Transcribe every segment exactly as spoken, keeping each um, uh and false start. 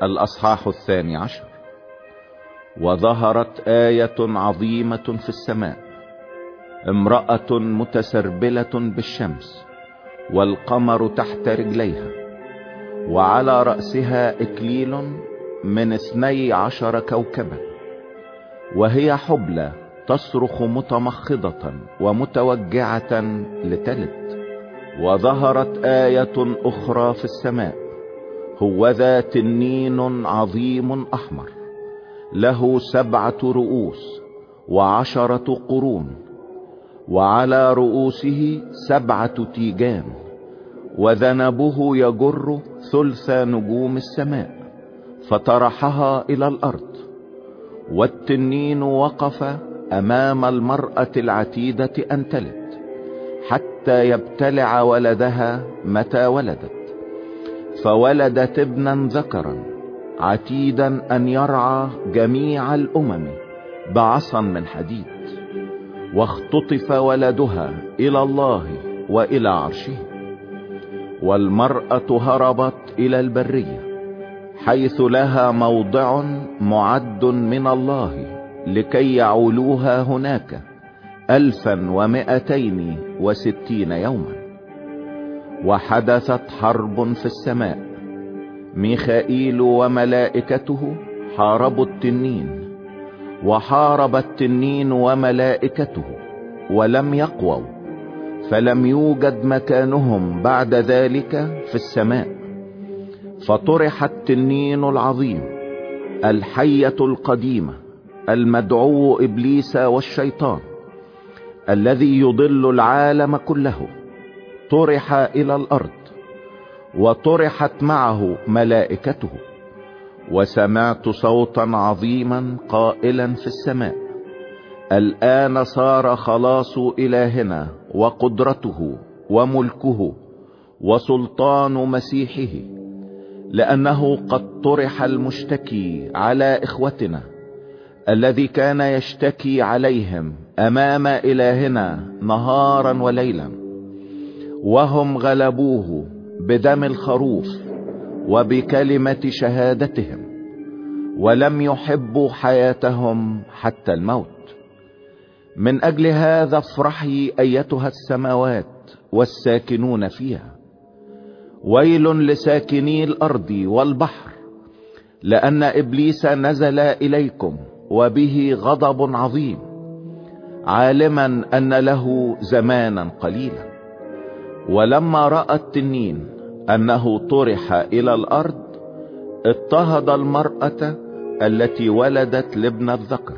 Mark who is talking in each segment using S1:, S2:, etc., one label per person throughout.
S1: الأصحاح الثاني عشر. وظهرت آية عظيمة في السماء، امرأة متسربلة بالشمس والقمر تحت رجليها، وعلى رأسها إكليل من اثني عشر كوكبا، وهي حبلى تصرخ متمخضة ومتوجعة لتلد. وظهرت آية أخرى في السماء، هوذا تنين عظيم أحمر له سبعة رؤوس وعشرة قرون، وعلى رؤوسه سبعة تيجان، وذنبه يجر ثلث نجوم السماء فطرحها إلى الأرض. والتنين وقف أمام المرأة العتيدة أن تلد حتى يبتلع ولدها متى ولدت، فولدت ابنا ذكرا عتيدا أن يرعى جميع الأمم بعصا من حديد. واختطف ولدها إلى الله وإلى عرشه. والمرأة هربت إلى البرية حيث لها موضع معد من الله لكي يعولوها هناك ألفا ومائتين وستين يوما. وحدثت حرب في السماء، ميخائيل وملائكته حاربوا التنين، وحارب التنين وملائكته ولم يقووا، فلم يوجد مكانهم بعد ذلك في السماء. فطرح التنين العظيم الحية القديمة المدعو إبليس والشيطان الذي يضل العالم كله، طرح إلى الأرض، وطرحت معه ملائكته. وسمعت صوتا عظيما قائلا في السماء: الآن صار خلاص إلهنا وقدرته وملكه وسلطان مسيحه، لأنه قد طرح المشتكي على إخوتنا الذي كان يشتكي عليهم أمام إلهنا نهارا وليلا، وهم غلبوه بدم الخروف وبكلمة شهادتهم، ولم يحبوا حياتهم حتى الموت. من أجل هذا افرحي أيتها السماوات والساكنون فيها، ويل لساكني الأرض والبحر، لأن إبليس نزل إليكم وبه غضب عظيم، عالما أن له زمانا قليلا. ولما رأى التنين أنه طرح إلى الأرض، اضطهد المرأة التي ولدت لابن الذكر،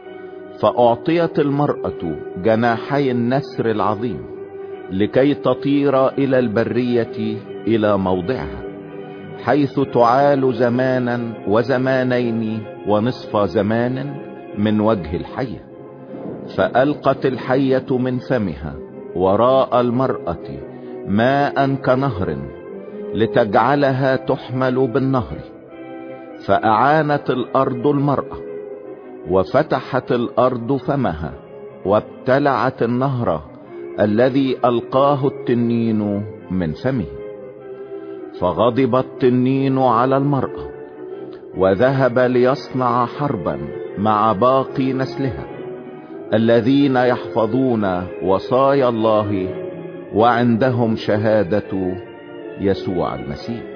S1: فأعطيت المرأة جناحي النسر العظيم لكي تطير إلى البرية إلى موضعها، حيث تعال زمانا وزمانين ونصف زمان من وجه الحية. فألقت الحية من فمها وراء المرأة ماء كنهر لتجعلها تحمل بالنهر. فأعانت الأرض المرأة، وفتحت الأرض فمها وابتلعت النهر الذي ألقاه التنين من فمه. فغضب التنين على المرأة وذهب ليصنع حربا مع باقي نسلها الذين يحفظون وصايا الله وعندهم شهادة يسوع المسيح.